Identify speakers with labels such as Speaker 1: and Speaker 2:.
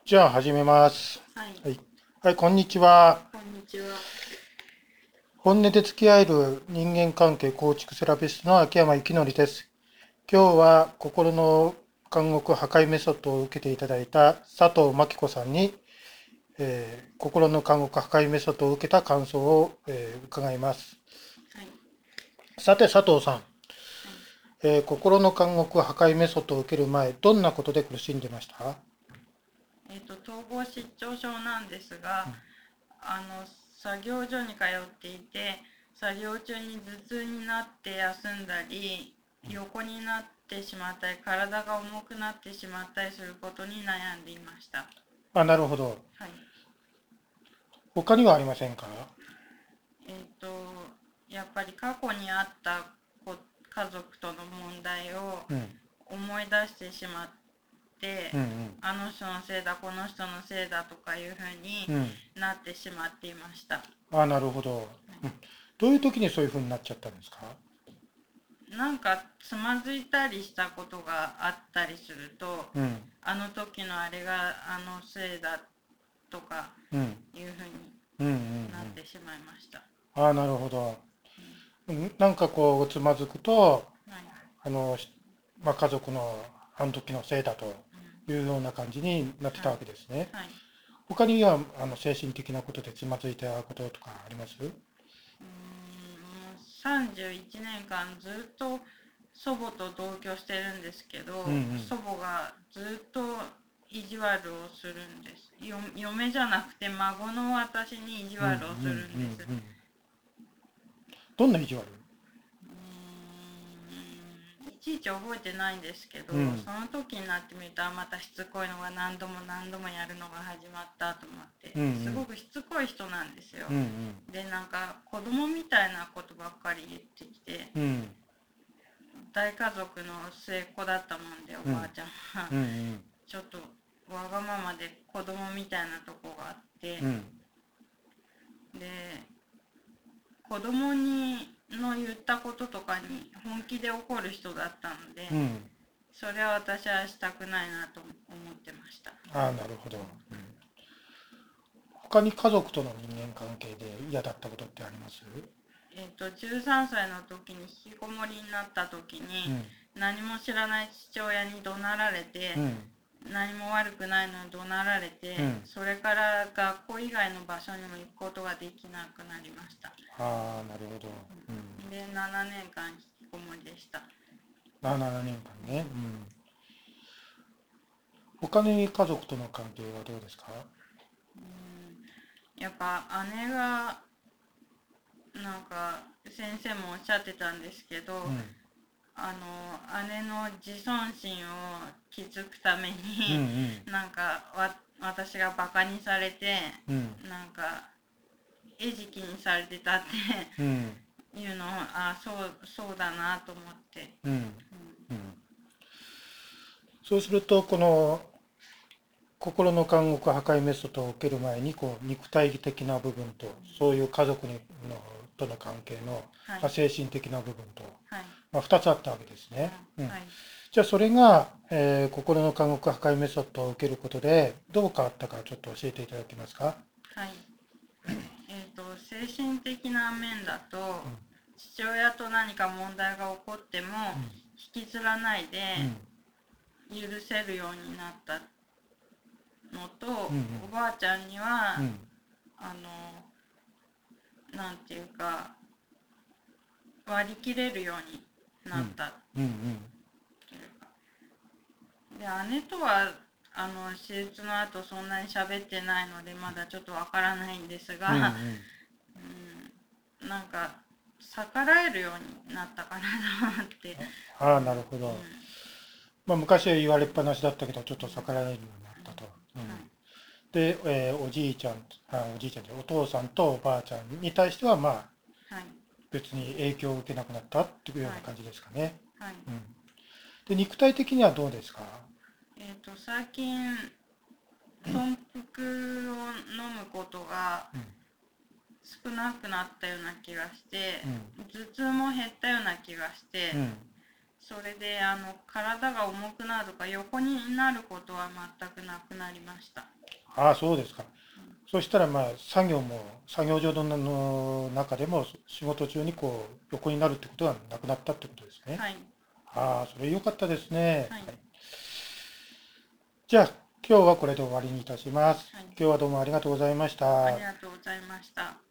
Speaker 1: じゃあ始めます。
Speaker 2: はい、
Speaker 1: はい。はい、こんにちは。
Speaker 2: こんにちは。
Speaker 1: 本音で付き合える人間関係構築セラピストの秋山幸則です。今日は心の監獄破壊メソッドを受けていただいた佐藤真希子さんに、心の監獄破壊メソッドを受けた感想を、伺います。
Speaker 2: はい、
Speaker 1: さて佐藤さん、
Speaker 2: はい。
Speaker 1: 心の監獄破壊メソッドを受ける前、どんなことで苦しんでました？
Speaker 2: 統合失調症なんですが、作業所に通っていて、作業中に頭痛になって休んだり、横になってしまったり、体が重くなってしまったりすることに悩んでいました。
Speaker 1: あ、なるほど。
Speaker 2: はい。
Speaker 1: 他にはありませんか？
Speaker 2: えっ、と、やっぱり過去にあった家族との問題を
Speaker 1: うん、
Speaker 2: 思い出してしまって、
Speaker 1: うん、
Speaker 2: あの人のせいだこの人のせいだとかいうふうに
Speaker 1: うん、うん。
Speaker 2: なってしまっていました。
Speaker 1: あ、なるほど。うん。どういう時にそういう風になっちゃったんですか？
Speaker 2: なんかつまずいたりしたことがあったりすると、
Speaker 1: うん、
Speaker 2: あの時のあれがあのせいだとか
Speaker 1: うん、
Speaker 2: いうふう
Speaker 1: うん、うん、う
Speaker 2: になっ
Speaker 1: ん。
Speaker 2: てしまいました。
Speaker 1: あ、なるほど。
Speaker 2: うん、
Speaker 1: うん。なんかこう、つまずくと、
Speaker 2: はい、
Speaker 1: あの、まあ、家族のあの時のせいだと
Speaker 2: うん、
Speaker 1: いうような感じになってたわ
Speaker 2: はい、
Speaker 1: けですね。
Speaker 2: はい。
Speaker 1: 他には、精神的なことでつまずいたこととかあります？
Speaker 2: もう31年間ずっと祖母と同居してるんですけど、
Speaker 1: うん、
Speaker 2: 祖母がずっと意地悪をするんです。嫁じゃなくて孫の私に意地
Speaker 1: うん、うん、うん、
Speaker 2: 悪をするんです。
Speaker 1: うん。どんな意地悪？
Speaker 2: いちいち覚えてないんですけど、
Speaker 1: うん、
Speaker 2: その時になってみると、またしつこいのが何度も何度もやるのが始まったと思って、
Speaker 1: うん、うん、
Speaker 2: すごくしつこい人なんですよ。
Speaker 1: うん、
Speaker 2: で、なんか子供みたいなことばっかり言ってきて、
Speaker 1: うん、
Speaker 2: 大家族の末っ子だったもんで、お
Speaker 1: うん、
Speaker 2: ばあちゃんは
Speaker 1: うん、
Speaker 2: ちょっとわがままで子供みたいなとこがあって、
Speaker 1: うん、
Speaker 2: で、子供にの言ったこととかに本気で怒る人だったので、
Speaker 1: うん。
Speaker 2: それは私はしたくないなと思ってました。
Speaker 1: ああ、なるほど。うん。他に家族との人間関係で嫌だったことってあります？
Speaker 2: 13歳の時に引きこもりになった時に、
Speaker 1: うん、
Speaker 2: 何も知らない父親に怒鳴られて、
Speaker 1: うん、
Speaker 2: 何も悪くないのに怒鳴られて、
Speaker 1: うん。
Speaker 2: それから学校以外の場所にも行くことができなくなりました。
Speaker 1: ああ、なるほど。うん。
Speaker 2: で、7年間引きこもりでした。
Speaker 1: あ、7年間ね。うん。他に家族との関係はどうですか？
Speaker 2: やっぱ姉が、なんか先生もおっしゃってたんですけど、
Speaker 1: うん、
Speaker 2: 姉の自尊心を築くため
Speaker 1: うん、う
Speaker 2: に、
Speaker 1: ん、
Speaker 2: なんか私がバカにされて、
Speaker 1: うん、
Speaker 2: なんか餌食にされてたって
Speaker 1: うん、
Speaker 2: いうのを、そうだなと思って、
Speaker 1: うん、うん。
Speaker 2: うん、
Speaker 1: そうすると、この心の監獄破壊メソッドを受ける前に、こう、肉体的な部分と、そういう家族のとの関係の、
Speaker 2: はい、
Speaker 1: まあ、精神的な部分と、
Speaker 2: はい、
Speaker 1: まあ、2つあったわけです
Speaker 2: うん、
Speaker 1: ね。うん。
Speaker 2: はい。
Speaker 1: じゃあそれが、心の監獄破壊メソッドを受けることでどう変わったかちょっと教えていただけますか？
Speaker 2: はい。精神的な面だと、
Speaker 1: うん、
Speaker 2: 父親と何か問題が起こっても引きずらないで
Speaker 1: うん、
Speaker 2: 許せるようになったのと、
Speaker 1: うん、
Speaker 2: おばあちゃんには
Speaker 1: うん、
Speaker 2: あのなんていうか割り切れるように
Speaker 1: うん、
Speaker 2: なった
Speaker 1: うん、
Speaker 2: というか。で、姉とは手術の後そんなに喋ってないのでまだちょっとわからないんです
Speaker 1: うん、う
Speaker 2: が、
Speaker 1: ん。
Speaker 2: なんか逆らえるようになったかなと思って、
Speaker 1: ああ、なるほど。
Speaker 2: うん、
Speaker 1: まあ、昔は言われっぱなしだったけど、ちょっ
Speaker 2: うん、
Speaker 1: と逆らえるようになったと。うん。
Speaker 2: はい、
Speaker 1: で、おじいちゃんで、お父さんとおばあちゃんに対しては、まあ、
Speaker 2: はい、
Speaker 1: 別に影響を受けなくなったっていうよう
Speaker 2: はい、
Speaker 1: な感じですかね。
Speaker 2: はい。
Speaker 1: うん。で、肉体的にはどうですか？
Speaker 2: 最近豚腹を飲むことが
Speaker 1: うん、
Speaker 2: 少なくなったような気がして、
Speaker 1: うん、
Speaker 2: 頭痛も減ったような気がして、
Speaker 1: うん。
Speaker 2: それで体が重くなるとか横になることは全くなくなりました。
Speaker 1: ああ、そうですか。そしたら、作業も、作業所の中でも仕事中にこう、横になるってことはなくなったってことですね。
Speaker 2: はい。
Speaker 1: ああ、それ良かったですね。
Speaker 2: はい。
Speaker 1: はい。じゃあ、今日はこれで終わりにいたします。
Speaker 2: はい。
Speaker 1: 今日はどうもありがとうございました。
Speaker 2: ありがとうございました。